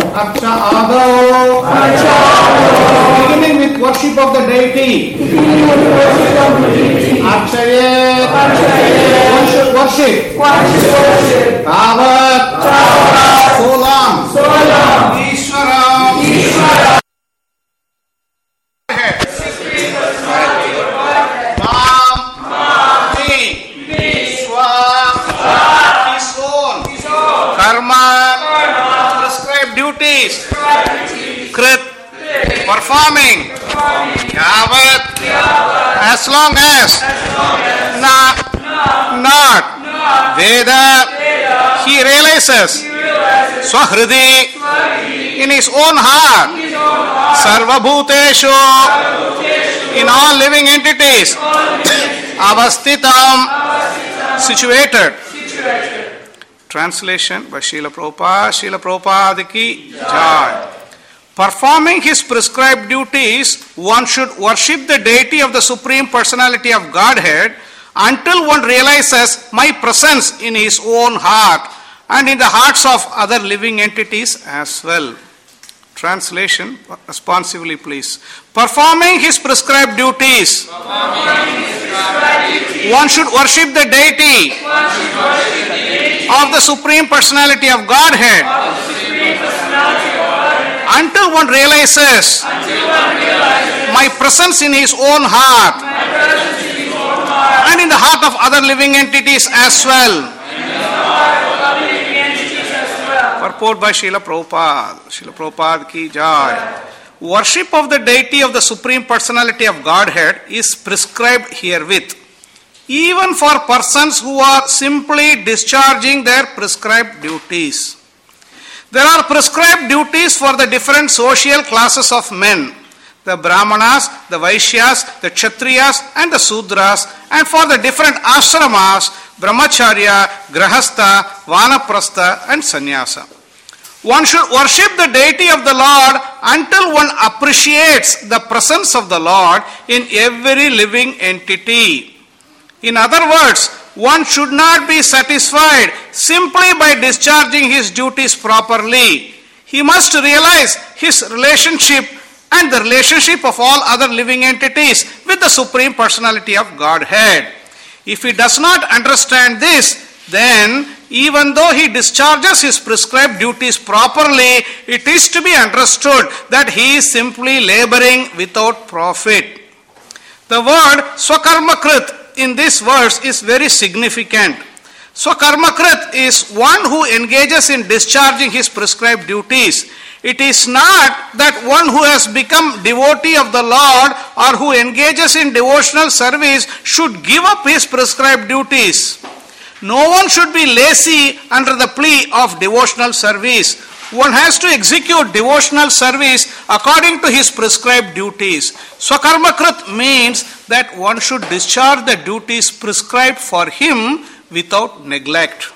Archa Adau. Beginning with worship of the deity. Archaye. One should worship. Tavat. So long. Ishvaram. Krit, performing, yavat, as long as, not, Veda, he realizes, Swahridi, in his own heart, Sarvabhuteshu, in all living entities, Avastitam, situated. Translation by Srila Prabhupada ki jai. Performing his prescribed duties, one should worship the deity of the Supreme Personality of Godhead until one realizes my presence in his own heart and in the hearts of other living entities as well. Translation responsively, please. Performing his prescribed duties, one should worship the deity of the Supreme Personality of Godhead until one realizes my presence in his own heart and in the heart of other living entities as well. Purport by Srila Prabhupada ki jai. Worship of the deity of the Supreme Personality of Godhead is prescribed herewith, even for persons who are simply discharging their prescribed duties. There are prescribed duties for the different social classes of men, the Brahmanas, the Vaishyas, the Kshatriyas and the Sudras, and for the different ashramas, Brahmacharya, Grahastha, Vanaprastha and Sannyasa. One should worship the deity of the Lord until one appreciates the presence of the Lord in every living entity. In other words, one should not be satisfied simply by discharging his duties properly. He must realize his relationship and the relationship of all other living entities with the Supreme Personality of Godhead. If he does not understand this, then even though he discharges his prescribed duties properly, it is to be understood that he is simply laboring without profit. The word Swakarmakrit in this verse is very significant. Swakarmakrit is one who engages in discharging his prescribed duties. It is not that one who has become devotee of the Lord or who engages in devotional service should give up his prescribed duties. No one should be lazy under the plea of devotional service. One has to execute devotional service according to his prescribed duties. Swakarmakrit means that one should discharge the duties prescribed for him without neglect.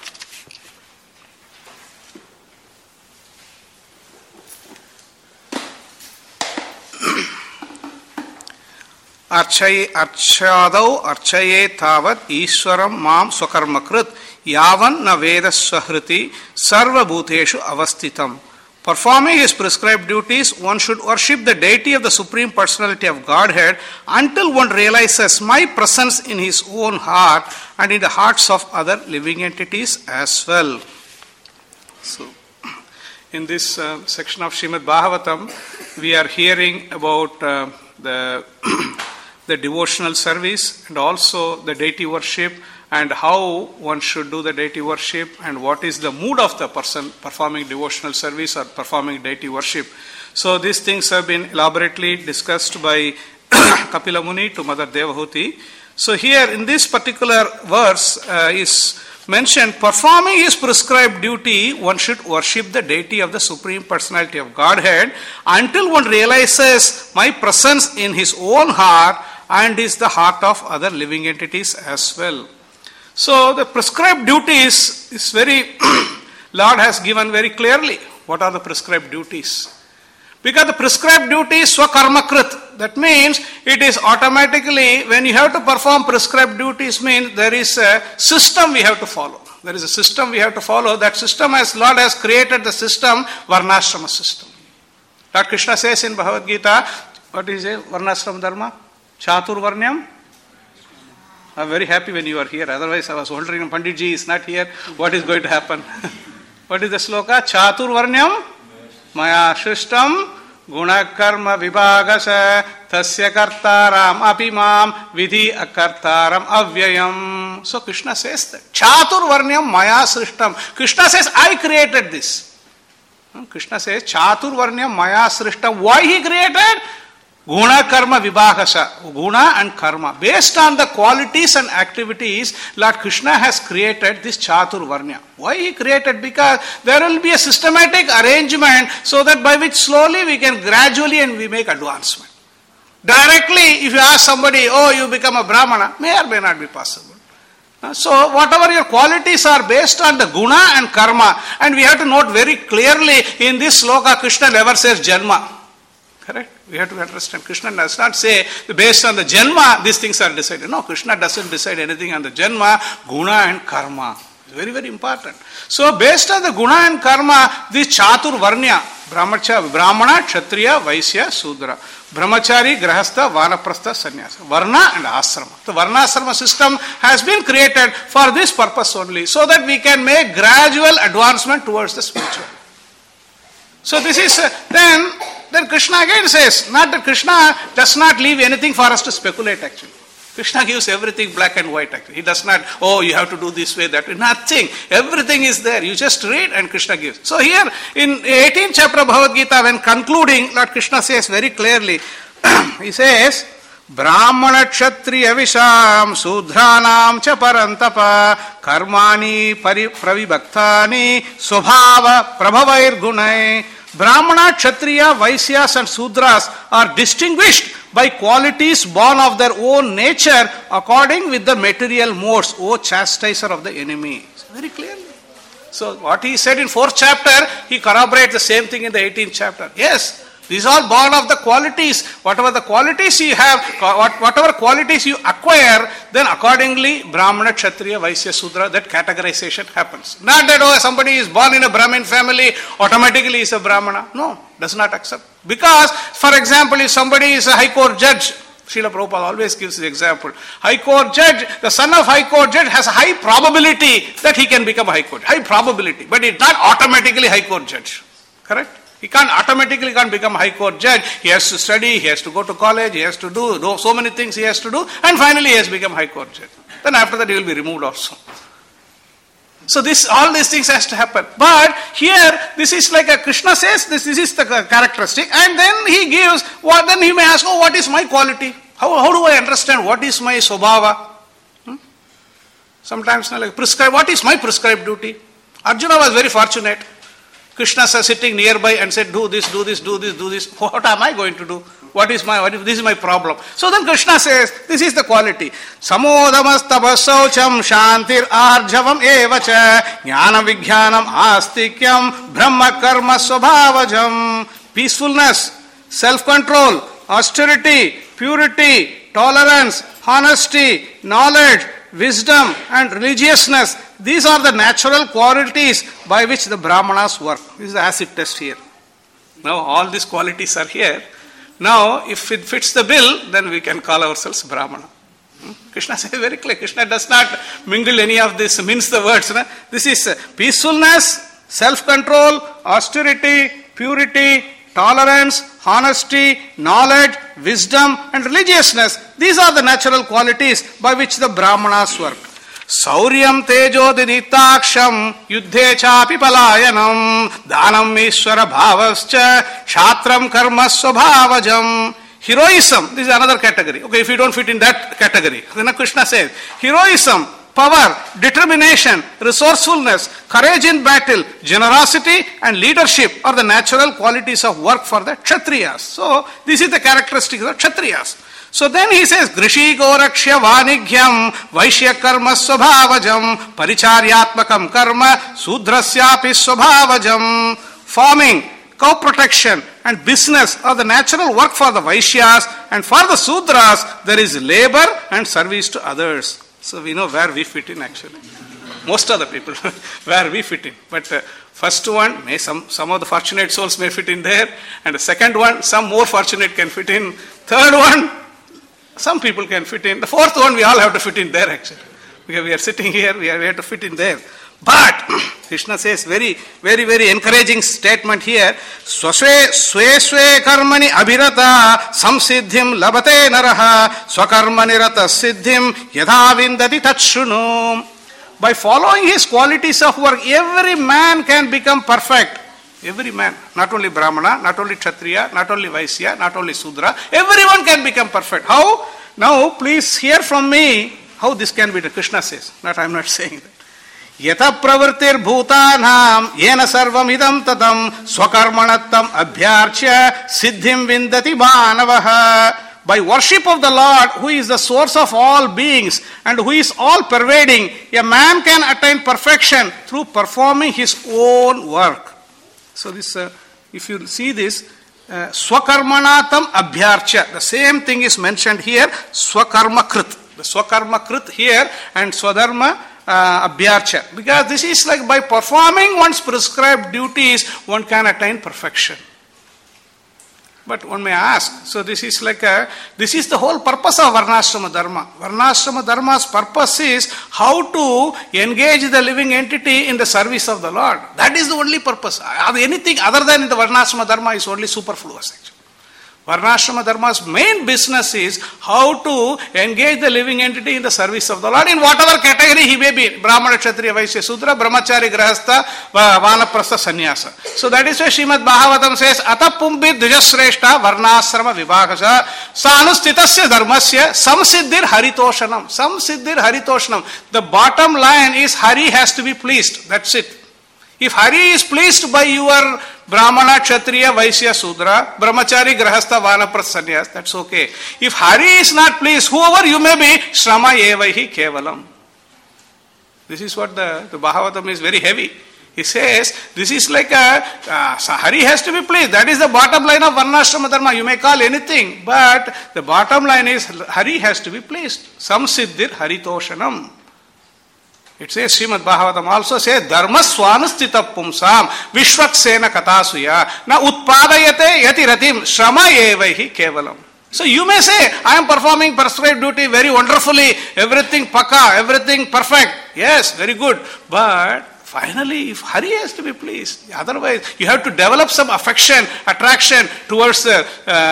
Archadau archaye tavat Ishwaram mam swakarmakrit yavan na veda swahriti sarva bhuteshu avastitam. Performing his prescribed duties, one should worship the deity of the Supreme Personality of Godhead until one realizes my presence in his own heart and in the hearts of other living entities as well. So, in this section of Srimad Bhagavatam, we are hearing about the devotional service and also the deity worship and how one should do the deity worship and what is the mood of the person performing devotional service or performing deity worship. So these things have been elaborately discussed by Kapila Muni to Mother Devahuti. So here in this particular verse is mentioned, performing his prescribed duty, one should worship the deity of the Supreme Personality of Godhead until one realizes my presence in his own heart and is the heart of other living entities as well. So the prescribed duties is very, Lord has given very clearly what are the prescribed duties. Because the prescribed duty is swakarmakrit. That means it is automatically, when you have to perform prescribed duties, means there is a system we have to follow. There is a system we have to follow. That system, as Lord has created the system, Varnashrama system. Lord Krishna says in Bhagavad Gita, what is it? Varnashrama Dharma? Chatur Varnyam? I'm very happy when you are here. Otherwise, I was wondering, Panditji is not here. What is going to happen? What is the sloka? Chatur Varnyam Maya Shrishtam Guna Karma Vibhagasa Tasya Kartaram Apimam Vidhi Akartaram Avyayam. So Krishna says that. Chatur Varnyam Maya Srishtam. Krishna says, I created this. Krishna says, Chatur Varnyam Maya Srishtam. Why he created? Guna Karma Vibhagasa. Guna and Karma. Based on the qualities and activities, Lord Krishna has created this Chatur Varnya. Why he created? Because there will be a systematic arrangement so that by which slowly we can gradually and we make advancement. Directly, if you ask somebody, oh, you become a Brahmana, may or may not be possible. So, whatever your qualities are based on the guna and karma, and we have to note very clearly in this sloka, Krishna never says Janma. Correct? We have to understand, Krishna does not say based on the Janma, these things are decided. No, Krishna doesn't decide anything on the Janma, guna and karma. Very, very important. So, based on the guna and karma, this Chatur Varnya, Brahmana, Kshatriya, Vaisya, Sudra. Brahmachari, Grahastha, Vanaprastha, Sannyasa. Varna and Asrama. The Varnasrama system has been created for this purpose only, so that we can make gradual advancement towards the spiritual. So this is, then Krishna again says, not that Krishna does not leave anything for us to speculate actually. Krishna gives everything black and white actually. He does not, oh, you have to do this way, that way. Nothing. Everything is there. You just read and Krishna gives. So here in 18th chapter of Bhagavad Gita, when concluding, Lord Krishna says very clearly, he says, Brahmana Kshatriya Visham Sudranam cha Parantapa Karmani Pravibhaktani Swabhava Prabhavair Gunai. Brahmana, Kshatriya, Vaisyas and Sudras are distinguished by qualities born of their own nature according with the material modes, O chastiser of the enemy. Very clearly. So what he said in 4th chapter, he corroborates the same thing in the 18th chapter. Yes, these are born of the qualities. Whatever the qualities you have, whatever qualities you acquire, then accordingly, Brahmana, Kshatriya, Vaisya, Sudra, that categorization happens. Not that, oh, somebody is born in a Brahmin family, automatically is a Brahmana. No, does not accept. Because, for example, if somebody is a High Court judge, Srila Prabhupada always gives the example. High Court judge, the son of High Court judge has a high probability that he can become a High Court. High probability. But it's not automatically High Court judge. Correct? He can't become a High Court judge. He has to study, he has to go to college, he has to do so many things he has to do, and finally he has become High Court judge. Then after that he will be removed also. So all these things has to happen. But here, this is like a Krishna says, this is the characteristic, and then he gives, then he may ask, oh, what is my quality? How do I understand what is my swabhava? Sometimes like what is my prescribed duty? Arjuna was very fortunate. Krishna is sitting nearby and said, do this, do this, do this, do this. What am I going to do? This is my problem. So then Krishna says, this is the quality. Samodamastavasaucham shantir arjavam evacha jnana vijnanam astikyam brahma karma swabhavajam. Peacefulness, self-control, austerity, purity, tolerance, honesty, knowledge, wisdom and religiousness. These are the natural qualities by which the Brahmanas work. This is the acid test here. Now all these qualities are here. Now if it fits the bill, then we can call ourselves Brahmana. Krishna says very clear. Krishna does not mingle any of this, mince the words. This is peacefulness, self-control, austerity, purity, tolerance, honesty, knowledge, wisdom and religiousness. These are the natural qualities by which the Brahmanas work. Sauryam tejo didiktaksham yuddhe chapi palayanam dhanam ishvara bhavascha kshatram karma swabhavajam. Heroism, this is another category. Okay, if you don't fit in that category, then Krishna says, heroism, power, determination, resourcefulness, courage in battle, generosity and leadership are the natural qualities of work for the Kshatriyas. So, this is the characteristics of Kshatriyas. So then he says, Grishi Gorakshya Vanigyam Vaishya Karma Swabhavajam Paricharyatmakam Karma Sudrasyapi Swabhavajam. Farming, cow protection and business are the natural work for the Vaishyas, and for the Sudras there is labor and service to others. So we know where we fit in actually. most of the people, where we fit in. But first one, some of the fortunate souls may fit in there, and the second one, some more fortunate can fit in. Third one, some people can fit in. The fourth one, we all have to fit in there actually. Because we are sitting here, we have to fit in there. But Krishna says very, very, very encouraging statement here. Swasve swe karmani abhirata samsiddhim labate naraha swakarmani rata siddhim yadha vindati tatshunu. By following his qualities of work, every man can become perfect. Every man, not only Brahmana, not only Kshatriya, not only Vaisya, not only Sudra, everyone can become perfect. How? Now, please hear from me how this can be done. Krishna says, I am not saying that. Yata pravritir bhutanam yena sarvam idam tatam swakarmanattam abhyarchya siddhim vindati manavaha. By worship of the Lord, who is the source of all beings and who is all pervading, a man can attain perfection through performing his own work. So this, if you see this, swakarmanatam abhyarchya, the same thing is mentioned here, swakarma krit. The swakarma krit here and swadharma abhyarcha. Because this is like by performing one's prescribed duties, one can attain perfection. But one may ask, so this is the whole purpose of Varnashrama Dharma. Varnashrama Dharma's purpose is how to engage the living entity in the service of the Lord. That is the only purpose. Anything other than the Varnashrama Dharma is only superfluous actually. Varnashrama Dharma's main business is how to engage the living entity in the service of the Lord in whatever category he may be. Brahmana, Kshatriya, Vaisya, Sudra, Brahmachari, Grahastha, Vanaprastha, Sannyasa. So that is why Srimad Bhagavatam says, Atapumbhi Dvijasreshta Varnashrama Vibhakasha Sanustitasya Dharmasya Samsiddhir Haritoshanam. Samsiddhir Haritoshanam. The bottom line is Hari has to be pleased. That's it. If Hari is pleased by your Brahmana, Kshatriya, Vaisya, Sudra, Brahmachari, Grahastha, Vanaprastha, Sannyas, that's okay. If Hari is not pleased, whoever you may be, Shrama evahi kevalam. This is what the Bhagavatam is very heavy. He says, this is like Hari has to be pleased. That is the bottom line of Varnashrama Dharma. You may call anything, but the bottom line is Hari has to be pleased. Samsiddhir Haritoshanam. It says, Srimad Bhagavatam also says, Dharma swanustita pumsam vishvaksena katasuya na utpadayate yati ratim shrama evahi kevalam. So you may say, I am performing prescribed duty very wonderfully, everything pakka, everything perfect. Yes, very good. But finally, if Hari has to be pleased, otherwise you have to develop some affection, attraction towards this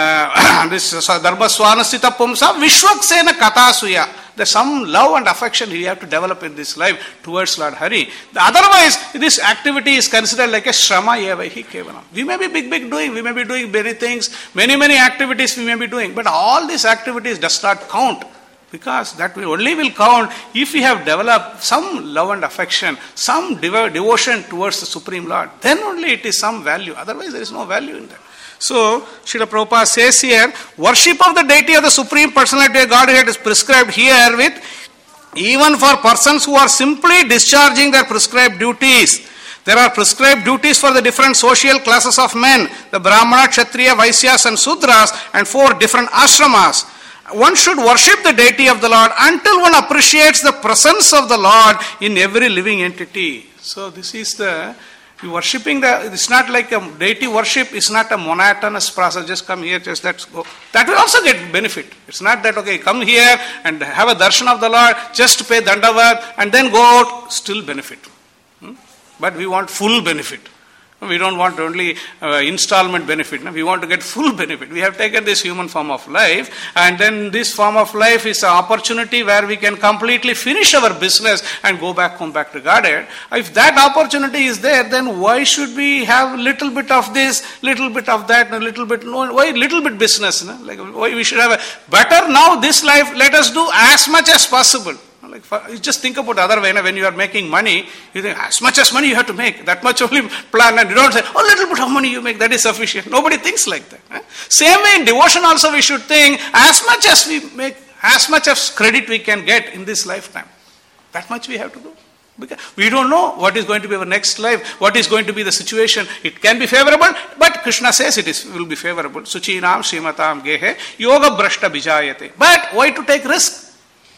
Dharma swanustita pumsam vishvaksena katasuya. There's some love and affection you have to develop in this life towards Lord Hari. Otherwise, this activity is considered like a shrama evahi kevalam. We may be big doing, we may be doing many things, many activities we may be doing, but all these activities does not count. Because that only will count if we have developed some love and affection, some devotion towards the Supreme Lord. Then only it is some value. Otherwise, there is no value in that. So, Srila Prabhupada says here, worship of the deity of the Supreme Personality of Godhead is prescribed herewith, even for persons who are simply discharging their prescribed duties. There are prescribed duties for the different social classes of men, the Brahmana, Kshatriya, Vaisyas and Sudras, and 4 different ashramas. One should worship the deity of the Lord until one appreciates the presence of the Lord in every living entity. So, this is you worshipping it's not like a deity worship, is not a monotonous process, just come here, just let's go. That will also get benefit. It's not that, okay, come here and have a darshan of the Lord, just pay dandavat and then go out, still benefit. But we want full benefit. We don't want only installment benefit. We want to get full benefit. We have taken this human form of life, and then this form of life is an opportunity where we can completely finish our business and go back home back to Godhead. If that opportunity is there, then why should we have little bit of this, little bit of that, and a little bit, why little bit business? No? Like why we should have a better now this life, let us do as much as possible. Like you just think about other way. When you are making money, you think as much as money you have to make, that much only plan, and you don't say, oh, little bit of money you make, that is sufficient. Nobody thinks like that. Same way in devotion also we should think, as much as we make, as much as credit we can get in this lifetime, that much we have to do. Because we don't know what is going to be our next life, what is going to be the situation. It can be favorable, but Krishna says it will be favorable. Suchinam Srimatam Gehe Yoga Brashta Bijayate. But why to take risk?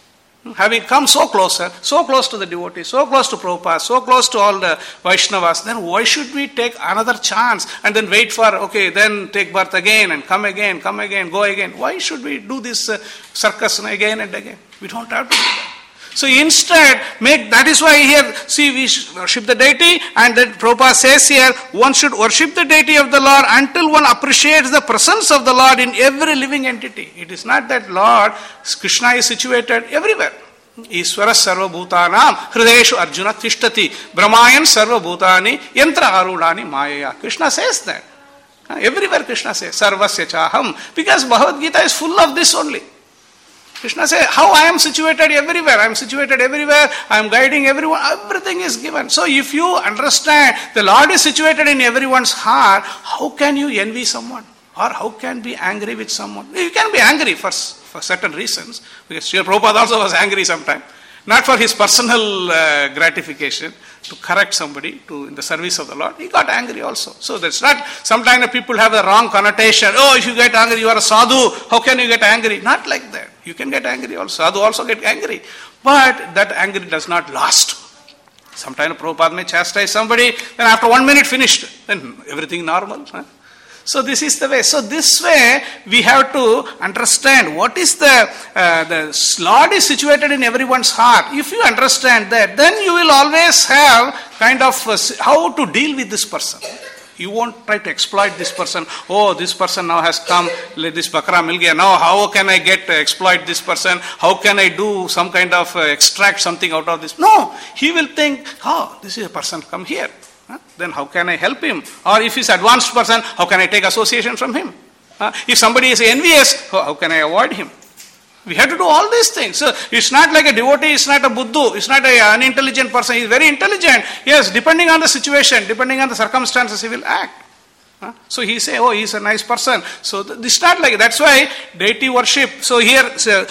Having come so close to the devotees, so close to Prabhupada, so close to all the Vaishnavas, then why should we take another chance and then wait for, then take birth again and come again, go again? Why should we do this circus again and again? We don't have to do that. So instead, that is why here, we worship the deity, and then Prabhupada says here, one should worship the deity of the Lord until one appreciates the presence of the Lord in every living entity. It is not that Lord, Krishna is situated everywhere. Ishvara sarva bhutanam hrideshu arjuna tishtati brahmayan sarva bhutani yantra arudani mayaya. Krishna says that. Everywhere Krishna says, sarvasya chaham, because Bhagavad Gita is full of this only. Krishna says, how I am situated everywhere. I am situated everywhere. I am guiding everyone. Everything is given. So if you understand the Lord is situated in everyone's heart, how can you envy someone? Or how can be angry with someone? You can be angry for certain reasons. Because Srila Prabhupada also was angry sometimes. Not for his personal gratification, to correct somebody in the service of the Lord. He got angry also. So that's not, sometimes people have a wrong connotation. Oh, if you get angry, you are a sadhu. How can you get angry? Not like that. You can get angry also. Sadhu also get angry. But that anger does not last. Sometimes Prabhupada may chastise somebody, then after 1 minute finished, then everything normal. So this is the way. So this way we have to understand what is the Lord is situated in everyone's heart. If you understand that, then you will always have kind of how to deal with this person. You won't try to exploit this person. Oh, this person now has come, this Bakra mil gaya. Now how can I exploit this person? How can I do some kind of extract something out of this? No, he will think, this is a person come here. Then how can I help him? Or if he's advanced person, how can I take association from him? If somebody is envious, how can I avoid him? We have to do all these things. So it's not like a devotee, it's not a buddhu, it's not an unintelligent person. He's very intelligent. Yes, depending on the situation, depending on the circumstances, he will act. So he say, he's a nice person. So it's not like, that's why deity worship. So here,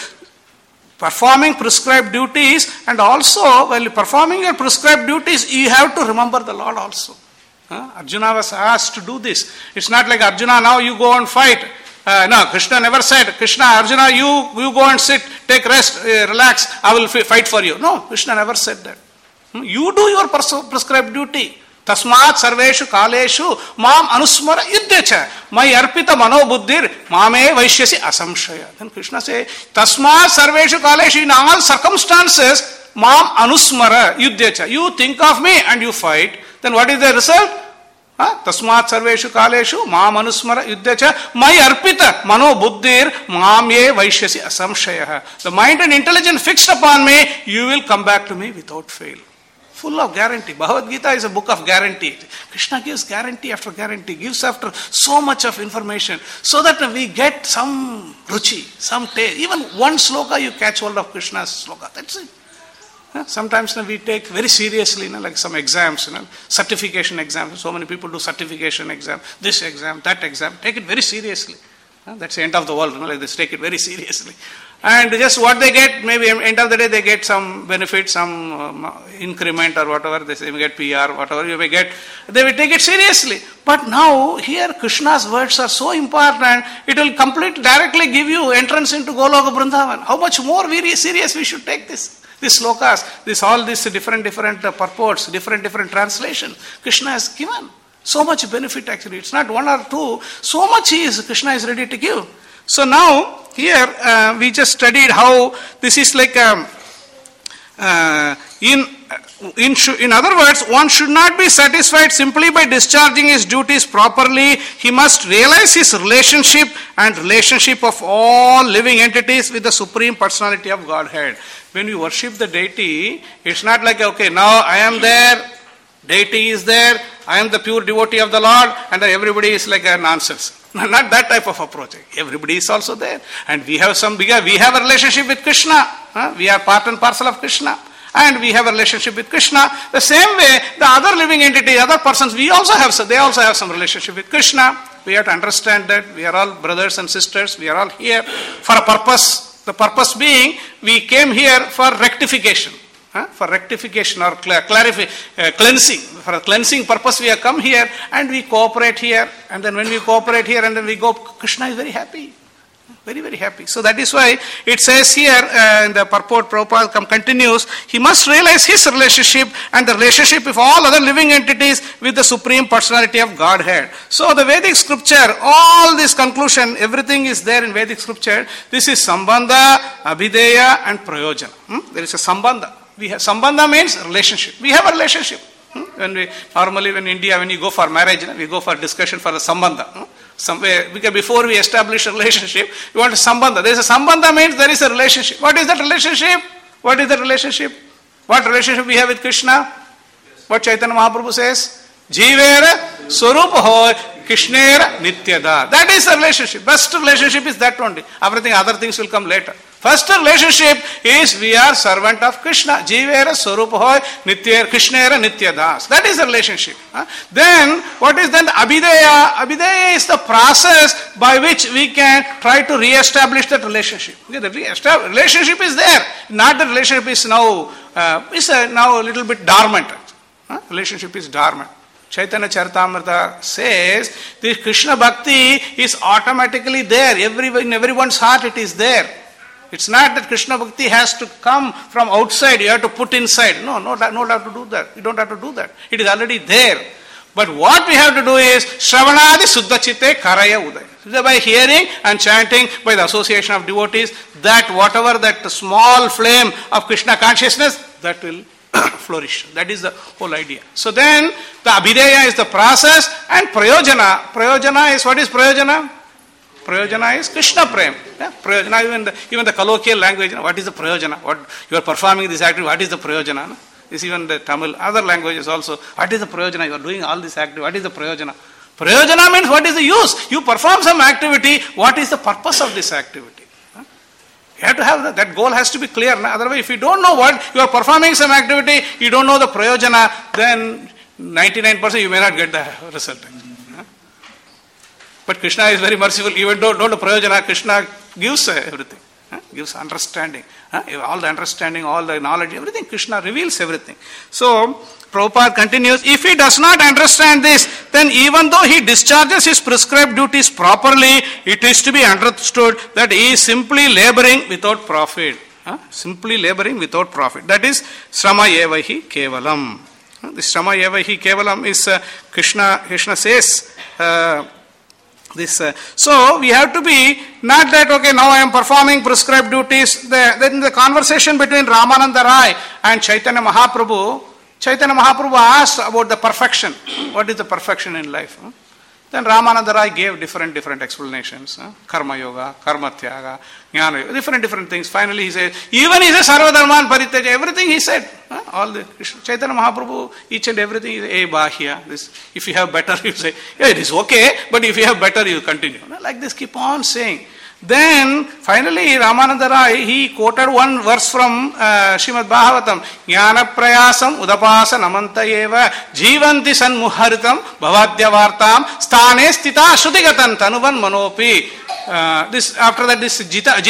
performing prescribed duties, and also while performing your prescribed duties, you have to remember the Lord also. Arjuna was asked to do this. It's not like Arjuna, now you go and fight. No, Krishna never said, Krishna, Arjuna, you go and sit, take rest, relax, I will fight for you. No, Krishna never said that. You do your prescribed duty. Tasmat sarveshu kaleshu mam anusmara yuddhecha mai arpita mano buddhir mame vaishyasi asamshaya. Then Krishna say, Tasmat sarveshu kaleshu, in all circumstances, mam anusmara yuddhecha. You think of me and you fight. Then what is the result? Tasmat sarveshu kaleshu mam anusmara yuddhecha mai arpita mano buddhir mame vaishyasi asamshaya. The mind and intelligence fixed upon me, you will come back to me without fail. Full of guarantee. Bhagavad Gita is a book of guarantee. Krishna gives guarantee after guarantee, gives after so much of information, so that we get some ruchi, some taste. Even one sloka you catch hold of Krishna's sloka. That's it. Sometimes we take very seriously, like some exams, certification exams. So many people do certification exam, this exam, that exam. Take it very seriously. That's the end of the world. Like this, take it very seriously. And just what they get, maybe end of the day they get some benefit, some increment or whatever, they may get PR, whatever you may get, they will take it seriously. But now, here Krishna's words are so important, it will directly give you entrance into Goloka Vrindavan. How much more very serious we should take this? These slokas, all these different purports, different translations, Krishna has given. So much benefit actually. It's not one or two. So much Krishna is ready to give. So now, here we just studied how this is like, in other words, one should not be satisfied simply by discharging his duties properly. He must realize his relationship and relationship of all living entities with the Supreme Personality of Godhead. When we worship the deity, it's not like, okay, now I am there, deity is there, I am the pure devotee of the Lord, and everybody is like a nonsense. Not that type of approach. Everybody is also there. And we have we have a relationship with Krishna. We are part and parcel of Krishna. And we have a relationship with Krishna. The same way, the other living entity, other persons, they also have some relationship with Krishna. We have to understand that we are all brothers and sisters. We are all here for a purpose. The purpose being, we came here for rectification. For rectification or cleansing. For a cleansing purpose we have come here and we cooperate here. And then when we cooperate here and then we go, Krishna is very happy. Very, very happy. So that is why it says here in the purport, Prabhupada continues, he must realize his relationship and the relationship of all other living entities with the Supreme Personality of Godhead. So the Vedic scripture, all this conclusion, everything is there in Vedic scripture. This is Sambandha, Abhideya and Prayojana. There is a Sambandha. Sambandha means relationship. We have a relationship. When in India, when you go for marriage, we go for discussion for the Sambandha. Somewhere, because before we establish a relationship, we want a Sambandha. There is a Sambandha means there is a relationship. What is that relationship? What is that relationship? What relationship we have with Krishna? What Chaitanya Mahaprabhu says? Jivera Swarupa Hoy Krishnera Nityada. That is the relationship. Best relationship is that only. Everything, other things will come later. First relationship is we are servant of Krishna. Jivera Swarupa Hoy Krishnera Nityadas. That is the relationship. Then, what is then the Abhideya? Abhideya is the process by which we can try to re-establish that relationship. Okay, the relationship is there. Not the relationship is now, now a little bit dormant. Relationship is dormant. Chaitanya Charitamrita says this Krishna Bhakti is automatically there. In everyone's heart it is there. It's not that Krishna Bhakti has to come from outside, you have to put inside. No, not have to do that. You don't have to do that. It is already there. But what we have to do is Shravanadi Suddha Chitte Karaya Uday. By hearing and chanting, by the association of devotees, that whatever that small flame of Krishna consciousness, that will flourish. That is the whole idea. So then, the Abhideya is the process and Prayojana. Prayojana is, what is Prayojana? Prayojana is Krishna Prem. Yeah? Prayojana, even the colloquial language, what is the Prayojana? What you are performing this activity, what is the Prayojana? No? This even the Tamil, other languages also, what is the Prayojana? You are doing all this activity, what is the Prayojana? Prayojana means what is the use? You perform some activity, what is the purpose of this activity? You have to have that. That goal has to be clear. Otherwise, if you don't know what you are performing some activity, you don't know the prayojana, then 99% you may not get the result. But Krishna is very merciful. Even though don't the prayojana, Krishna gives everything. Gives understanding. All the understanding, all the knowledge, everything. Krishna reveals everything. So, Prabhupada continues, if he does not understand this, then even though he discharges his prescribed duties properly, it is to be understood that he is simply laboring without profit. Simply laboring without profit. That is, Srama Evahi Kevalam. This Srama Evahi Kevalam is Krishna says, so we have to be not that okay now I am performing prescribed duties. Then the conversation between Ramananda Rai and Chaitanya Mahaprabhu asked about the perfection. What is the perfection in life? Then Ramananda Rai gave different explanations. Karma yoga, karma tyaga, jnana yoga, different things. Finally he said, even he said sarva dharman parityaja, everything he said. All the Chaitanya Mahaprabhu, each and everything is a bahya. This, if you have better, you say, yeah, it is okay, but if you have better, you continue. Like this, keep on saying. Then, finally, Ramananda Rai, he quoted one verse from Srimad Bhagavatam. Jnana prayasam udapasa namanta eva jivanti sanmuharitam bhavadya vartam sthane stita shrutigatan tanuvan manopi. After that, this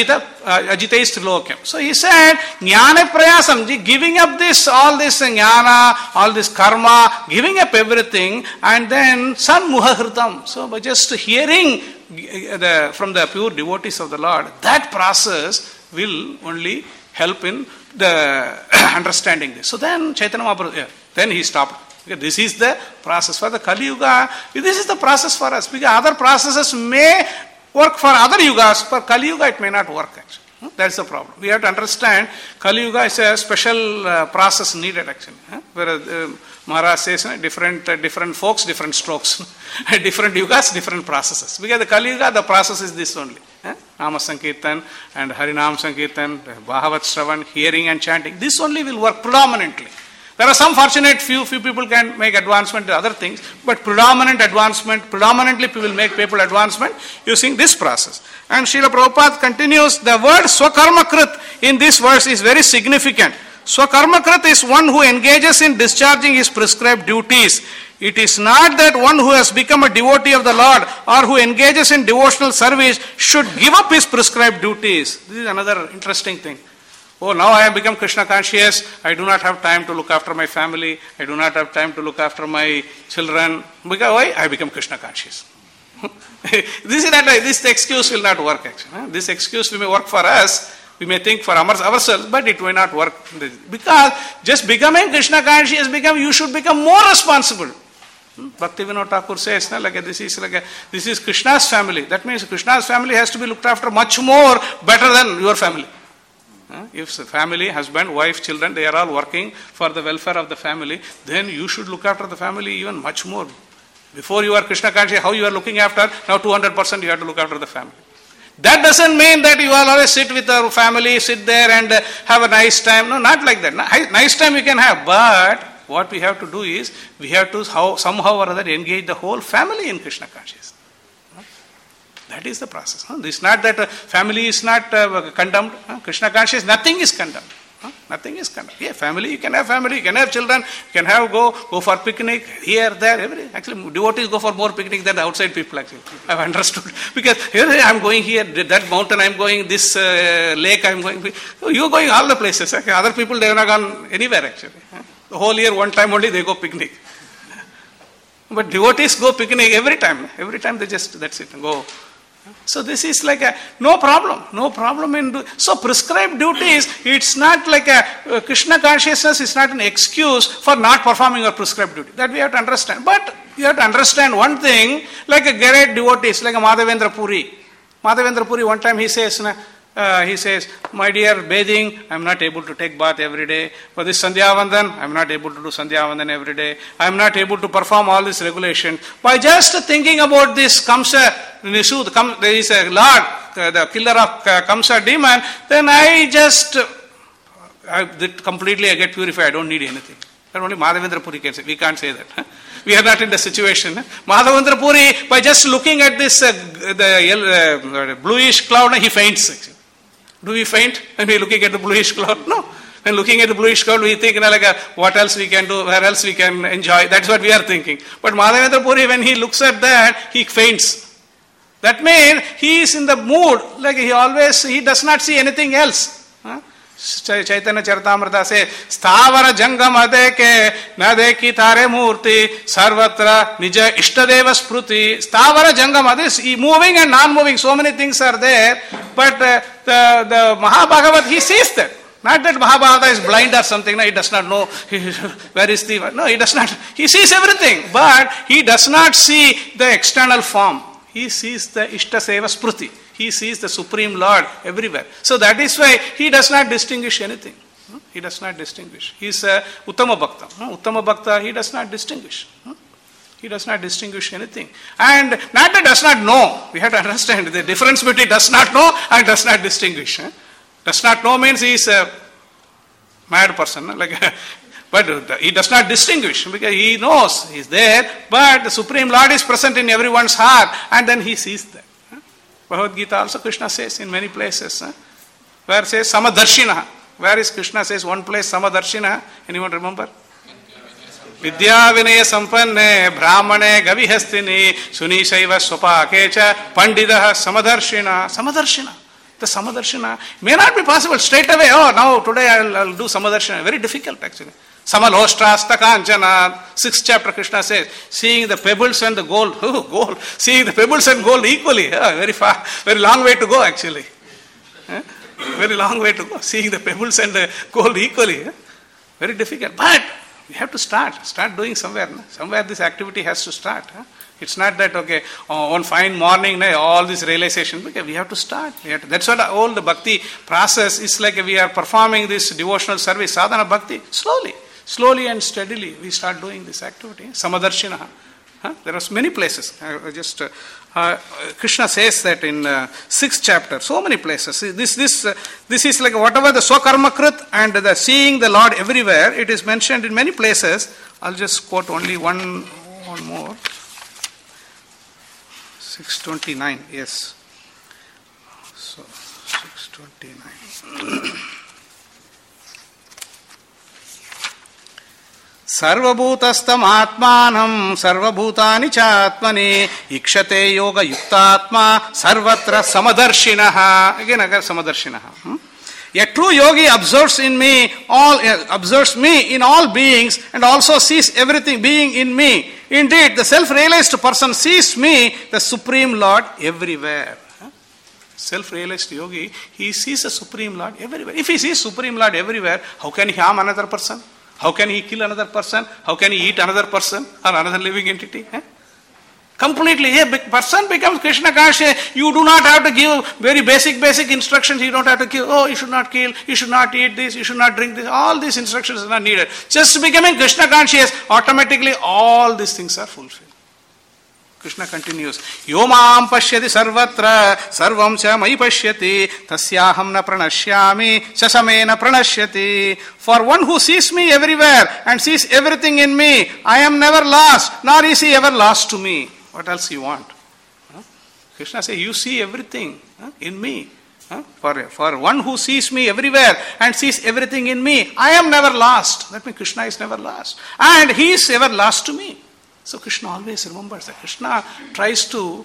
Ajita is Trilokam. So he said, Jnana prayasam, giving up all this jnana, all this karma, giving up everything, and then sanmuharitam. So by just hearing from the pure devotees of the Lord, that process will only help in the understanding this. So then Chaitanya Mahaprabhu, then he stopped. Because this is the process for the Kali Yuga. This is the process for us. Because other processes may work for other yugas, for Kali Yuga it may not work actually. That's the problem. We have to understand Kali Yuga is a special process needed actually. Whereas Maharaj says different folks, different strokes. Different yugas, different processes. Because the Kali Yuga, the process is this only. Nama Sankirtan and Harinam Sankirtan, Bhagavat Shravan, hearing and chanting. This only will work predominantly. There are some fortunate few people can make advancement to other things, but predominantly people make people advancement using this process. And Srila Prabhupada continues, the word Swakarmakrit in this verse is very significant. Swakarmakrit is one who engages in discharging his prescribed duties. It is not that one who has become a devotee of the Lord or who engages in devotional service should give up his prescribed duties. This is another interesting thing. Oh, now I have become Krishna conscious. I do not have time to look after my family. I do not have time to look after my children. Because why? I have become Krishna conscious. This excuse will not work actually. This excuse may work for us. We may think for ourselves, but it may not work. Because just becoming Krishna conscious, you should become more responsible. Bhaktivinoda Thakur says, this is Krishna's family. That means Krishna's family has to be looked after much more better than your family. If the family, husband, wife, children, they are all working for the welfare of the family, then you should look after the family even much more. Before you are Krishna conscious, how you are looking after, now 200% you have to look after the family. That doesn't mean that you will always sit with our family, sit there and have a nice time. No, not like that. Nice time we can have, but what we have to do is, we have to somehow or other engage the whole family in Krishna consciousness. That is the process. It's not that family is not condemned. Krishna consciousness, nothing is condemned. Nothing is condemned. Yeah, family, you can have family, you can have children, you can have go for picnic, here, there, everything. Actually, devotees go for more picnic than the outside people actually. I've understood. Because here I'm going here, that mountain I'm going, this lake I'm going. You're going all the places. Okay? Other people, they have not gone anywhere actually. The whole year, one time only they go picnic. But devotees go picnic every time. Every time they just, that's it, go. So this is like no problem in so prescribed duties. It's not like Krishna consciousness is not an excuse for not performing a prescribed duty. That we have to understand. But you have to understand one thing, like a great devotees, like a Madhavendra Puri. Madhavendra Puri, one time he says, my dear, bathing, I am not able to take bath every day. For this Sandhya Vandan, I am not able to do Sandhya Vandan every day. I am not able to perform all these regulations. By just thinking about this Kamsa, there is a Lord, the killer of Kamsa demon, then I get purified. I don't need anything. That only Madhavendra Puri can say. We can't say that. We are not in the situation. Madhavendra Puri, by just looking at this the bluish cloud, he faints actually. Do we faint when we are looking at the bluish cloud? No. When looking at the bluish cloud, we think what else we can do, where else we can enjoy. That's what we are thinking. But Madhavendra Puri, when he looks at that, he faints. That means he is in the mood, like he does not see anything else. Chaitanya Charitamrita says, Sthavara Jangama deke, na deki tare murti, sarvatra nija ishtadeva spruti. Sthavara Jangama, this moving and non-moving, so many things are there, but the Mahabhagavat, he sees that. Not that Mahabharata is blind or something, no, he does not know where is the, no, he does not, he sees everything, but he does not see the external form. He sees the Ishtaseva Spruti. He sees the Supreme Lord everywhere. So that is why he does not distinguish anything. He does not distinguish. He is Uttama Bhakta. Uttama Bhakta, he does not distinguish. He does not distinguish anything. And not that does not know. We have to understand the difference between does not know and does not distinguish. Does not know means he is a mad person. But he does not distinguish because he knows he is there, but the Supreme Lord is present in everyone's heart and then he sees that. Bhagavad Gita also Krishna says in many places, where says Samadarshina. Where is Krishna says one place Samadarshina? Anyone remember? Vidya Vinaya Sampanne Brahmane Gavihastini Suni Shaiva Sopa Kecha Pandidaha Samadarshina. Samadarshina. The Samadarshina may not be possible straight away. Oh, now today I'll do Samadarshina. Very difficult actually. Samalhoshtrasta Kanchana, 6th chapter Krishna says, seeing the pebbles and the gold, seeing the pebbles and gold equally, very far, very long way to go actually. Very long way to go, seeing the pebbles and the gold equally. Very difficult, but we have to start doing somewhere. Somewhere this activity has to start. It's not that, okay, one fine morning, all this realization, because we have to start. That's what all the bhakti process is like. We are performing this devotional service, sadhana bhakti, slowly and steadily we start doing this activity. Samadarshina. There are many places. Krishna says that in 6th chapter, so many places. This is like whatever the Swakarmakrit and the seeing the Lord everywhere, it is mentioned in many places. I'll just quote only one more. 629, yes. So, 629. Sarvabhutastam atmanam sarvabhutani chatmani ikshate yoga yuktatma sarvatra samadarshinaha. Again, samadarshinaha. A true yogi observes me in all beings and also sees everything being in me. Indeed, the self-realized person sees me, the Supreme Lord, everywhere. Self-realized yogi, he sees the Supreme Lord everywhere. If he sees Supreme Lord everywhere, how can he harm another person? How can he kill another person? How can he eat another person or another living entity? Completely, a person becomes Krishna conscious. You do not have to give very basic instructions. You don't have to give, you should not kill, you should not eat this, you should not drink this. All these instructions are not needed. Just becoming Krishna conscious, automatically all these things are fulfilled. Krishna continues, Yo mam pashyati sarvatra, sarvam cha mai pashyati, tasyaham na pranashyami, sasamena pranashyati. For one who sees me everywhere and sees everything in me, I am never lost, nor is he ever lost to me. What else you want? Krishna says, you see everything in me. For one who sees me everywhere and sees everything in me, I am never lost. That means Krishna is never lost. And he is ever lost to me. So Krishna always remembers that. Krishna tries to,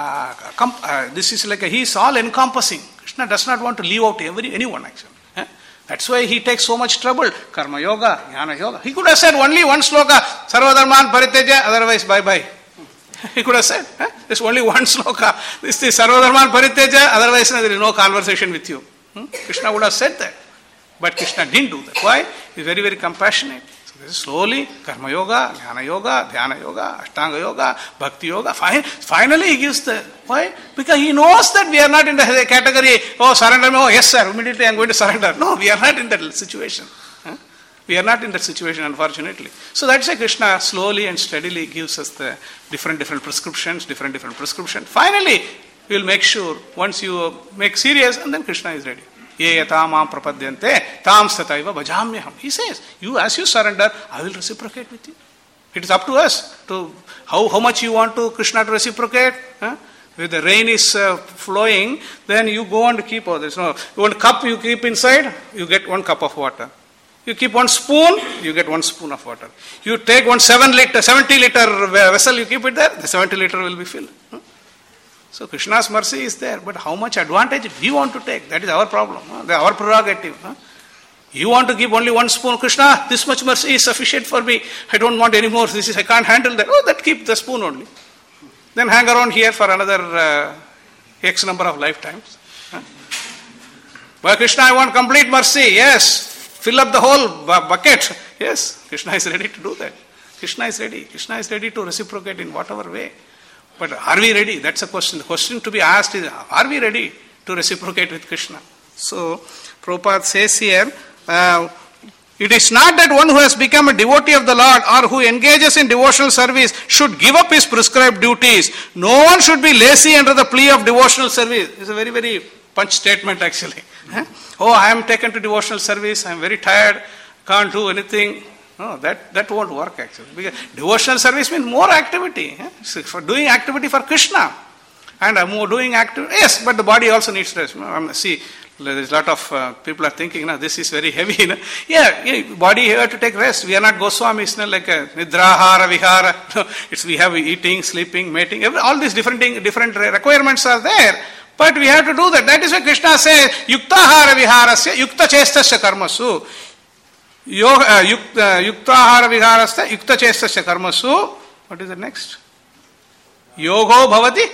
this is like he is all encompassing. Krishna does not want to leave out anyone actually. That's why he takes so much trouble. Karma yoga, jnana yoga. He could have said only one sloka, sarvadharman pariteja, otherwise bye-bye. He could have said, there's only one sloka. This is sarvadharman pariteja, otherwise there is no conversation with you. Krishna would have said that. But Krishna didn't do that. Why? He's very, very compassionate. Slowly, karma yoga, jnana yoga, dhyana yoga, ashtanga yoga, bhakti yoga. Finally, he gives the. Why? Because he knows that we are not in the category, surrender me, yes sir, immediately I am going to surrender. No, we are not in that situation. We are not in that situation, unfortunately. So that's why Krishna slowly and steadily gives us the different prescriptions, different prescriptions. Finally, we will make sure, once you make serious, and then Krishna is ready. Ye yata mam prapadyante tam sataiva bhajamyaham. He says, as you surrender, I will reciprocate with you. It is up to us to how much you want to Krishna to reciprocate. If the rain is flowing, then you go and keep. There's no one cup you keep inside, you get 1 cup of water. You keep 1 spoon, you get 1 spoon of water. You take 70 liter vessel, you keep it there, the 70 liter will be filled. So Krishna's mercy is there, but how much advantage we want to take, that is our problem, our prerogative. You want to give only 1 spoon, Krishna, this much mercy is sufficient for me, I don't want any more, I can't handle that. That keep the spoon only. Then hang around here for another X number of lifetimes. But Krishna, I want complete mercy, yes, fill up the whole bucket. Yes, Krishna is ready to do that. Krishna is ready. Krishna is ready to reciprocate in whatever way. But are we ready? That's a question. The question to be asked is, are we ready to reciprocate with Krishna? So, Prabhupada says here, it is not that one who has become a devotee of the Lord or who engages in devotional service should give up his prescribed duties. No one should be lazy under the plea of devotional service. It's a very, very punch statement actually. I am taken to devotional service, I am very tired, can't do anything. No, that won't work actually. Because devotional service means more activity. For doing activity for Krishna. And more doing activity. Yes, but the body also needs rest. See, there's a lot of people are thinking, this is very heavy. Body have to take rest. We are not Goswamis, like nidrahara, vihara. We have eating, sleeping, mating. All these different requirements are there. But we have to do that. That is why Krishna says, yuktahara viharasya, yukta chestasya karmasu. Yuktahara viharasya, yukta chestasya karmasu. What is the next? Yogo bhavati?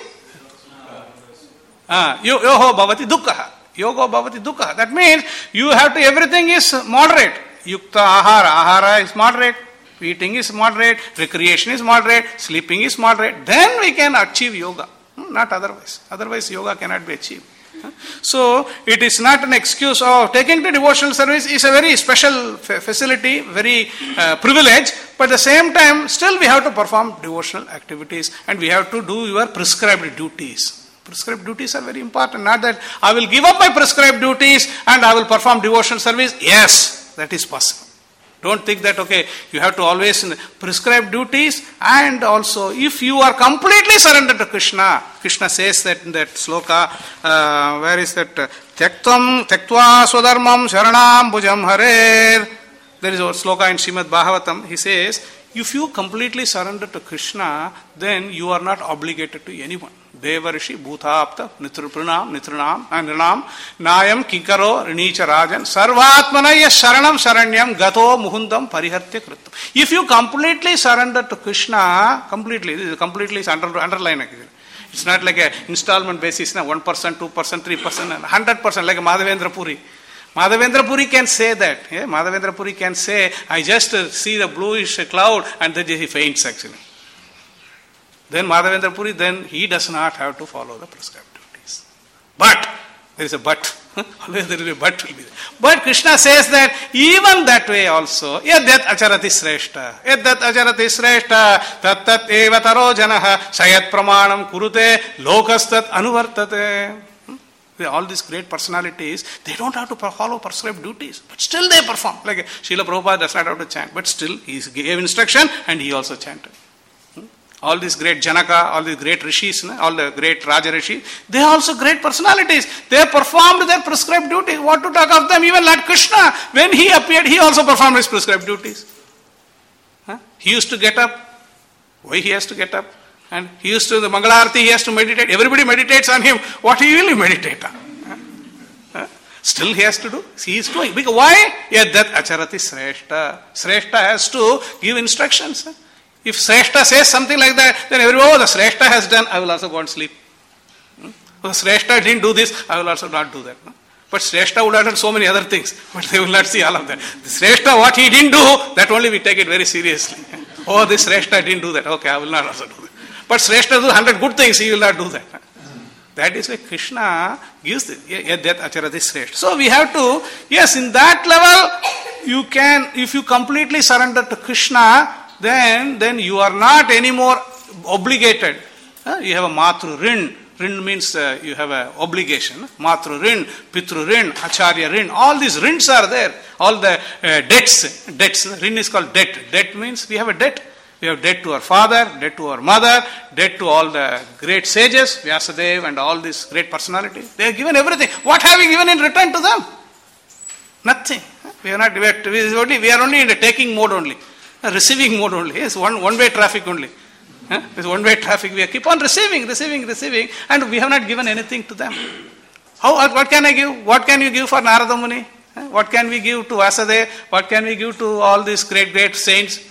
Yoho bhavati dukkha. Yogo bhavati dukkha. That means you have to, everything is moderate. Yukta ahara is moderate. Eating is moderate. Recreation is moderate. Sleeping is moderate. Then we can achieve yoga. Not otherwise. Otherwise, yoga cannot be achieved. So, it is not an excuse of taking to devotional service is a very special facility, very privilege, but at the same time, still we have to perform devotional activities and we have to do your prescribed duties. Prescribed duties are very important. Not that I will give up my prescribed duties and I will perform devotional service. Yes, that is possible. Don't think that, you have to always prescribe duties, and also if you are completely surrendered to Krishna, Krishna says that in that sloka, where is that? Tyaktvam tyaktva swadharmam sharanam bhujam harer. There is a sloka in Srimad Bhagavatam. He says, if you completely surrender to Krishna, then you are not obligated to anyone. Devarishi Bhutapta Nitrinam Nayam Kinkaro Rinicha Rajan Sarvatmanaya Sharanam Saranyam Gato Muhundam Parihatya Kritam. If you completely surrender to Krishna, completely underline again. It's not like an installment basis, 1%, 2%, 3%, and 100%, like Madhavendra Puri. Madhavendra Puri can say that. Yeah? Madhavendra Puri can say, I just see the bluish cloud, and then he faints actually. Then Madhavendra Puri, then he does not have to follow the prescribed duties. But, there is a but. Always there will be a but will be there. But Krishna says that even that way also, yadat acharati sreshta, tat eva taro janaha, sayat pramanam kurute, lokastat anuvartate. All these great personalities, they don't have to follow prescribed duties, but still they perform. Like Srila Prabhupada does not have to chant, but still he gave instruction and he also chanted. All these great Janaka, all these great rishis, all the great Raja Rishi, they are also great personalities. They performed their prescribed duties. What to talk of them? Even Lord Krishna, when he appeared, he also performed his prescribed duties. He used to get up. Why he has to get up? And he used to, the Mangalarti, he has to meditate. Everybody meditates on him. What he will meditate on? Still he has to do. He is doing. Because why? Yadat acharati sreshta. Sreshta has to give instructions. If Sreshta says something like that, then everyone, the Sreshta has done, I will also go and sleep. The Sreshta didn't do this, I will also not do that. But Sreshta would have done so many other things, but they will not see all of that. The Sreshta, what he didn't do, that only we take it very seriously. Oh, this Sreshta didn't do that. Okay, I will not also do that. But Sreshta do 100 good things, he will not do that. That is why Krishna gives this. So we have to, yes, in that level, you can, if you completely surrender to Krishna, then you are not anymore obligated. You have a matru rin. Rin means you have an obligation. Matru rin, pitru rin, acharya rin. All these rins are there. All the debts. Rin is called debt. Debt means we have a debt. We have debt to our father, debt to our mother, debt to all the great sages, Vyasadeva and all these great personalities. They have given everything. What have we given in return to them? Nothing. We are only in the taking mode only. Receiving mode only. It's one-way traffic only. It's one-way traffic. We keep on receiving, and we have not given anything to them. What can I give? What can you give for Narada Muni? What can we give to Vyasadeva? What can we give to all these great saints?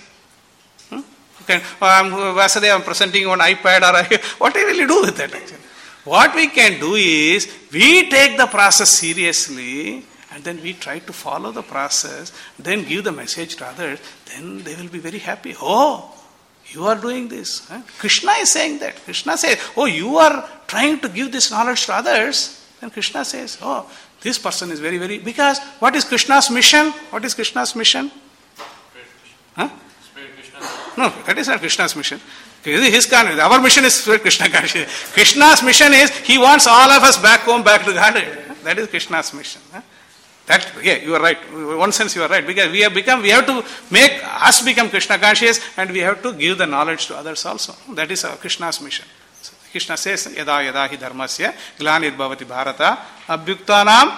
Vyasadeva, I'm presenting you on iPad or what will you do with that actually? What we can do is, we take the process seriously, and then we try to follow the process, then give the message to others, then they will be very happy. Oh, you are doing this. Krishna is saying that. Krishna says, oh, you are trying to give this knowledge to others. Then Krishna says, oh, this person is very, because what is Krishna's mission? What is Krishna's mission? No, that is not Krishna's mission. Our mission is Krishna consciousness. Krishna's mission is, he wants all of us back home, back to Godhead. That is Krishna's mission. You are right. In one sense, you are right. Because we have to make us become Krishna conscious, and we have to give the knowledge to others also. That is Krishna's mission. So Krishna says, Yada yada hi dharmasya glanirvavati bharata abhyuktanam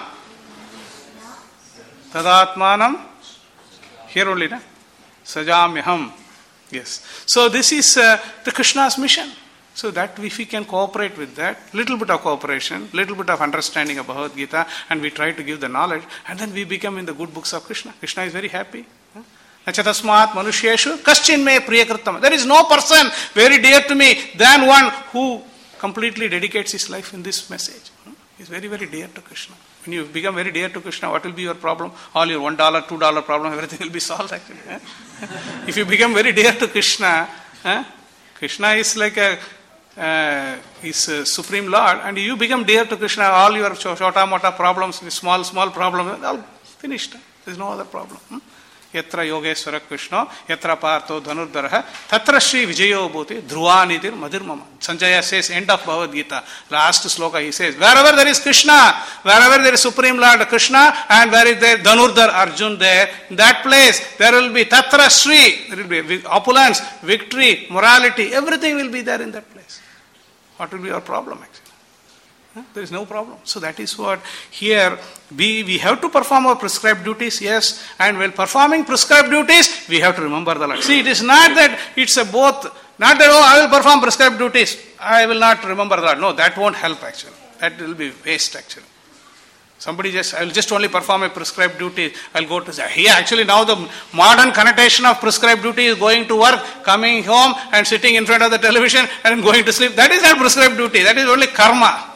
tadatmanam. Here only, na? Sajamyaham. Yes. So this is the Krishna's mission. So that if we can cooperate with that, little bit of cooperation, little bit of understanding of Bhagavad Gita, and we try to give the knowledge, and then we become in the good books of Krishna. Krishna is very happy. Nachatasmat manusheshu kaschin me priyakritam. There is no person very dear to me than one who completely dedicates his life in this message. He is very, very dear to Krishna. When you become very dear to Krishna, what will be your problem? All your $1, $2 problem, everything will be solved actually. If you become very dear to Krishna, Krishna is like his Supreme Lord, and you become dear to Krishna, all your chota-mota problems, small problems, all finished. There is no other problem. Yatra Yogeshwara Krishna, Yatra Partho Dhanurdharaha, Tatra Shri Vijayo Bhuti, Dhruvanidir Madhirmama. Sanjaya says, end of Bhagavad Gita, last sloka he says, wherever there is Krishna, wherever there is Supreme Lord Krishna, and where is there Dhanurdhar Arjun there, in that place there will be Tatra Shri, there will be opulence, victory, morality, everything will be there in that place. What will be our problem actually? There is no problem. So that is what here we have to perform our prescribed duties, yes, and while performing prescribed duties, we have to remember the Lord. See, it is not that it's a both, not that, oh, I will perform prescribed duties. I will not remember that. No, that won't help actually. That will be waste actually. I will just only perform a prescribed duty. I'll go to, actually now the modern connotation of prescribed duty is going to work, coming home and sitting in front of the television and going to sleep. That is not prescribed duty. That is only karma.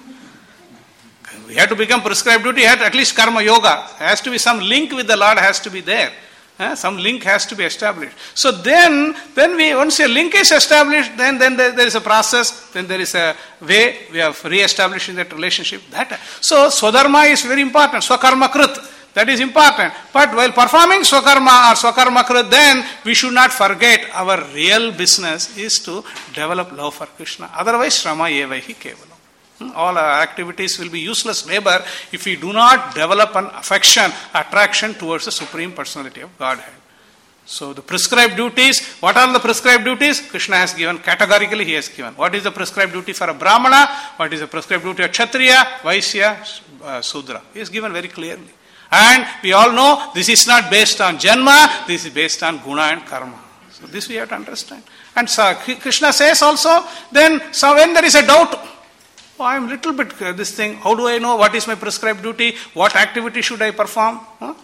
We have to become prescribed duty, at least karma yoga. There has to be some link with the Lord has to be there. Some link has to be established. So then once a link is established, then there is a process, then there is a way we have re-establishing that relationship. So Swadharma is very important. Swakarma Krit, that is important. But while performing Swakarma or Swakarma Krit, then we should not forget our real business is to develop love for Krishna. Otherwise, Shrama Evaihi Kevalam. All our activities will be useless labor if we do not develop an affection, attraction towards the Supreme Personality of Godhead. So the prescribed duties, what are the prescribed duties? Krishna has given, categorically he has given. What is the prescribed duty for a Brahmana? What is the prescribed duty of Kshatriya, Vaishya, Sudra? He has given very clearly. And we all know this is not based on Janma, this is based on Guna and Karma. So this we have to understand. And so Krishna says also, so when there is a doubt, I am little bit this thing, how do I know what is my prescribed duty, what activity should I perform?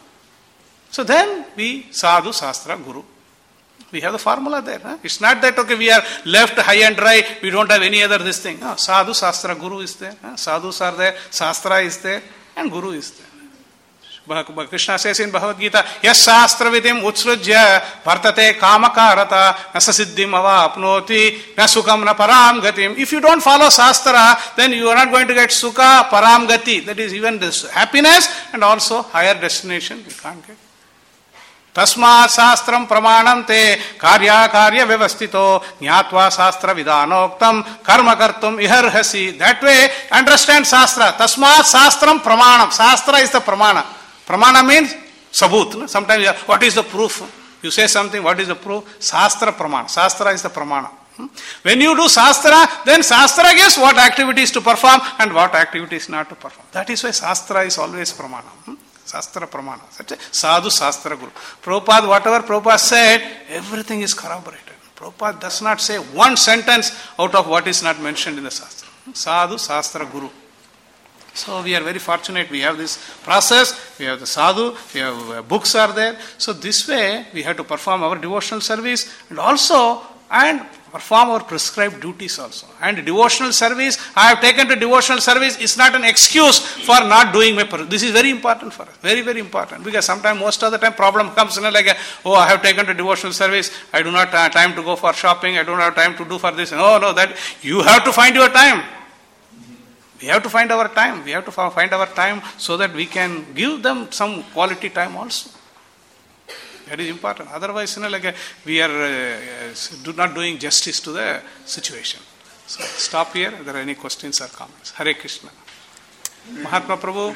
So then we sadhu, sastra, guru. We have the formula there. It's not that, okay, we are left high and dry, we don't have any other this thing. Sadhu, sastra, guru is there. Sadhus are there, sastra is there, and guru is there. Krishna says in Bhagavad Gita, Yas Sastra Vidim Utsrujya Bhartate Kamakarata Nasasiddhim Avapnoti Nasukam na Param Gatim. If you don't follow Sastra, then you are not going to get Sukha, Param Gati. That is even this happiness and also higher destination you can't get. Tasmat Sastram Pramanam Te Karya Karya Vyavastito Jnatva Sastra Vidanoktam Karma Kartum Iharhasi. That way, understand Sastra. Tasmat Sastram Pramanam. Sastra is the Pramana. Pramana means sabut. Sometimes, what is the proof? You say something, what is the proof? Sastra Pramana. Sastra is the Pramana. When you do Sastra, then Sastra gives what activities to perform and what activities not to perform. That is why Sastra is always Pramana. Sastra Pramana. Sadhu Sastra Guru. Prabhupada, whatever Prabhupada said, everything is corroborated. Prabhupada does not say one sentence out of what is not mentioned in the Sastra. Sadhu Sastra Guru. So we are very fortunate. We have this process, we have the sadhu, we have books are there. So this way we have to perform our devotional service and perform our prescribed duties also. And devotional service, I have taken to devotional service is not an excuse for not doing my purpose. This is very important for us. Very, very important. Because sometimes, most of the time, problem comes like, I have taken to devotional service. I do not have time to go for shopping. I don't have time to do for this. No, that you have to find your time. We have to find our time. We have to find our time so that we can give them some quality time also. That is important. Otherwise, we are not doing justice to the situation. So stop here. If there are any questions or comments. Hare Krishna. Mahatma Prabhu.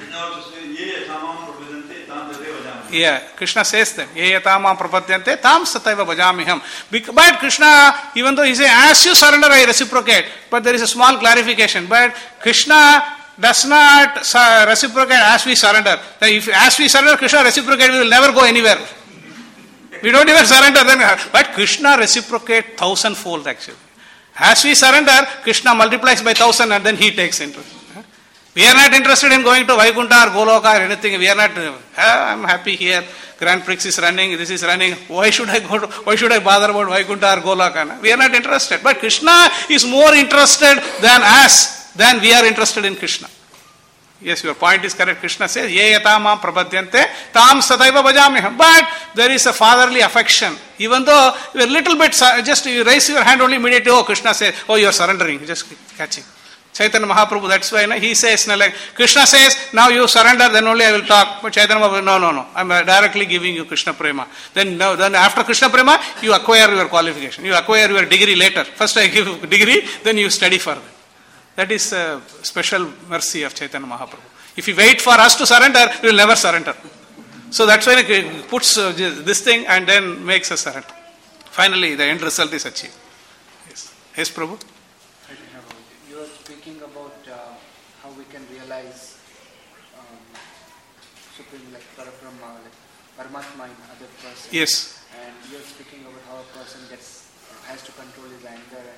Yeah, Krishna says that. Ye yatamam prapadyante tam sataiva bhajamiham. But Krishna, even though he says, as you surrender, I reciprocate. But there is a small clarification. But Krishna does not reciprocate as we surrender. As we surrender, Krishna reciprocate, we will never go anywhere. We don't even surrender then. But Krishna reciprocate 1,000-fold actually. As we surrender, Krishna multiplies by 1,000 and then he takes interest. We are not interested in going to Vaikuntha or Goloka or anything. We are not, I'm happy here. Grand Prix is running, this is running. Why should I bother about Vaikuntha or Goloka? We are not interested. But Krishna is more interested than us, than we are interested in Krishna. Yes, your point is correct. Krishna says, Ye yatamam prapadyante tam sadaiva bhajamiham. But there is a fatherly affection. Even though you are a little bit, just you raise your hand only immediately, Krishna says, you are surrendering. Just catching. Chaitanya Mahaprabhu, that's why he says, Krishna says, now you surrender, then only I will talk. But Chaitanya Mahaprabhu, no, I am directly giving you Krishna Prema. Then after Krishna Prema, you acquire your qualification. You acquire your degree later. First I give you degree, then you study further. That is a special mercy of Chaitanya Mahaprabhu. If you wait for us to surrender, we will never surrender. So that's why he puts this thing and then makes us surrender. Finally, the end result is achieved. Yes, Prabhu? You are speaking about how we can realize Supreme, Parabrahma, Paramatma in other person. Yes. And you are speaking about how a person has to control his anger and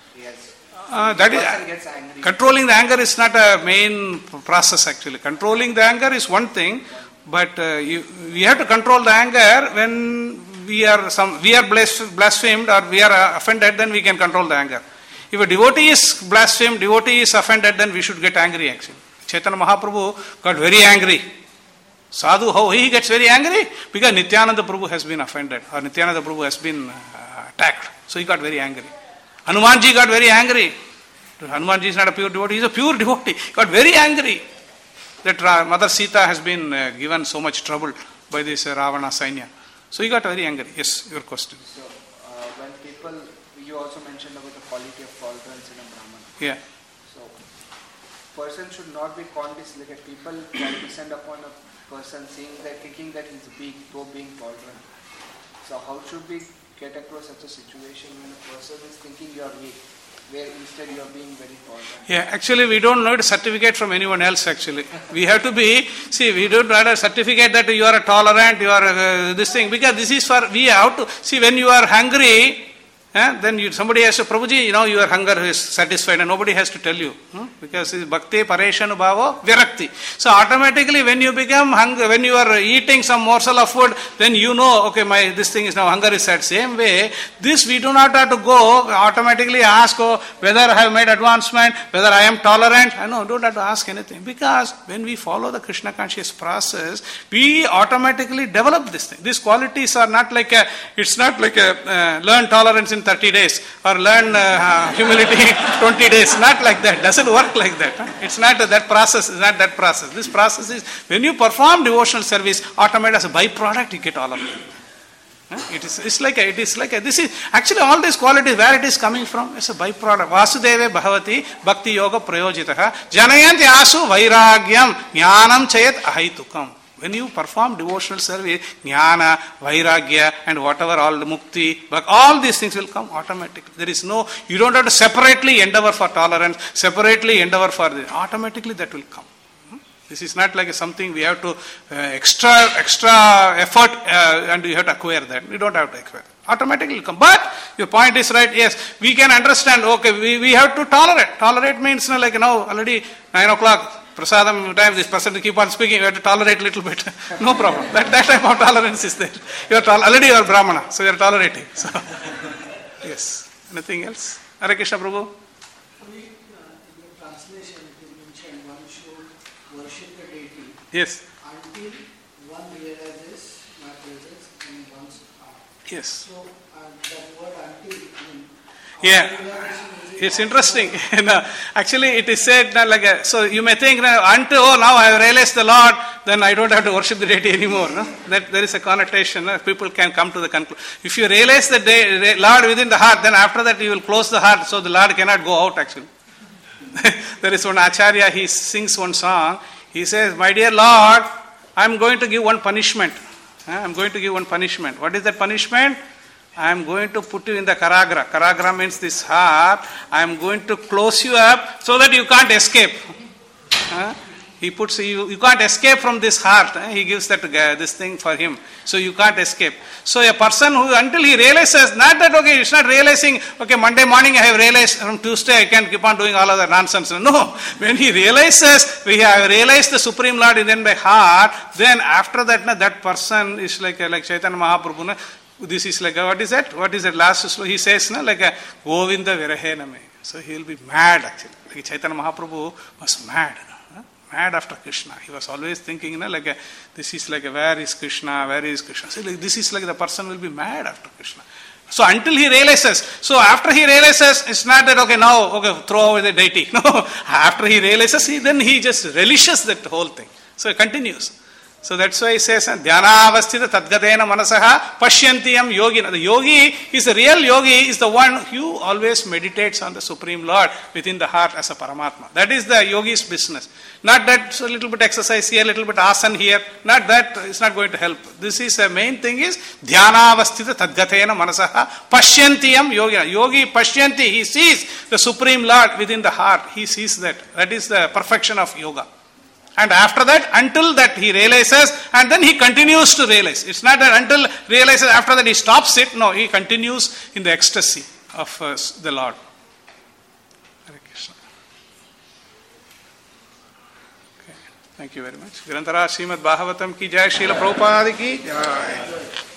Yes. That Person is gets angry. controlling the anger is not a main process actually. Controlling the anger is one thing, but we have to control the anger when we are blasphemed or we are offended. Then we can control the anger. If a devotee is blasphemed, devotee is offended, then we should get angry actually. Chaitanya Mahaprabhu got very angry. Sadhu, how he gets very angry? Because Nityananda Prabhu has been offended or Nityananda Prabhu has been attacked. So he got very angry. Hanumanji got very angry. Hanumanji is not a pure devotee, he is a pure devotee. He got very angry that Mother Sita has been given so much trouble by this Ravana Sainya. So he got very angry. Yes, your question. So, when people, you also mentioned about the quality of tolerance in a Brahman. Yeah. So, person should not be condescending. Like people can descend upon a person thinking that he's weak, though being tolerant. So, how should we get across such a situation when a person is thinking you are weak, where instead you are being very tolerant? Yeah, actually we don't need a certificate from anyone else actually. We have to be, we don't need a certificate that you are a tolerant, you are this thing, because this is for, we have to, when you are hungry, then somebody has to, Prabhuji, your hunger is satisfied and nobody has to tell you. Because it's bhakti, pareshanu bhavo, virakti. So automatically when you become hungry, when you are eating some morsel of food, then you know, okay, this thing is now, hunger is set. Same way, this we do not have to go, automatically ask whether I have made advancement, whether I am tolerant. No, don't have to ask anything. Because when we follow the Krishna conscious process, we automatically develop this thing. These qualities are not like it's not like learn tolerance in 30 days or learn humility 20 days. Not like that. Doesn't work like that. It's not that process. It's not that process. This process is when you perform devotional service, automatically as a byproduct you get all of it. This is actually all these qualities where it is coming from. It's a byproduct. Vasudeve bhavati bhakti yoga prayojitaha janayanti asu vairagyam jnanam chayat ahaitukam. When you perform devotional service, jnana, vairagya, and whatever, all the mukti, but all these things will come automatically. There is no, you don't have to separately endeavor for tolerance, separately endeavor for this. Automatically that will come. This is not like something we have to extra effort and you have to acquire that. We don't have to acquire. Automatically will come. But your point is right. Yes, we can understand. Okay, we have to tolerate. Tolerate means like now already 9 o'clock. Prasadam time, this person to keep on speaking, you have to tolerate a little bit. No problem. That type of tolerance is there. Already you are Brahmana, so you are tolerating. So, yes. Anything else? Hare Krishna Prabhu. In the translation it is mentioned one should worship the deity. Yes. Until one realizes my presence in one's heart. Yes. So that word until, yeah. It's interesting. Actually, it is said like so. You may think until now I have realized the Lord, then I don't have to worship the deity anymore. No? That there is a connotation. People can come to the conclusion. If you realize the Lord within the heart, then after that you will close the heart, so the Lord cannot go out. Actually, there is one Acharya. He sings one song. He says, "My dear Lord, I am going to give one punishment. I am going to give one punishment. What is that punishment? I am going to put you in the Karagra. Karagra means this heart. I am going to close you up so that you can't escape." He puts you can't escape from this heart. He gives that this thing for him. So you can't escape. So a person who until he realizes, not that he's not realizing, Monday morning I have realized, from Tuesday I can keep on doing all other nonsense. No. When he realizes, we have realized the Supreme Lord within my heart, then after that, that person is like Chaitanya Mahaprabhu. This is like, what is that? What is that last slow? He says, like a Govinda Virahename. So he will be mad actually. Like Chaitanya Mahaprabhu was mad. Mad after Krishna. He was always thinking, this is like, where is Krishna? Where is Krishna? So this is like the person will be mad after Krishna. So until he realizes. So after he realizes, it's not that, throw away the deity. No. After he realizes, then he just relishes that whole thing. So it continues. So that's why he says, Dhyanavasthita tadgatena manasaha pashyantiyam yogina. The yogi is the real yogi, is the one who always meditates on the Supreme Lord within the heart as a Paramatma. That is the yogi's business. Not that so little bit exercise here, little bit asana here. Not that, it's not going to help. This is the main thing is Dhyanavasthita tadgatena manasaha pashyantiyam yogina. Yogi pashyanti, he sees the Supreme Lord within the heart. He sees that. That is the perfection of yoga. And after that, until that he realizes, and then he continues to realize. It's not that until realizes, after that he stops it. No, he continues in the ecstasy of the Lord. Thank you very much. Grantara Srimad Bhagavatam ki jai, Srila Prabhupada ki jai.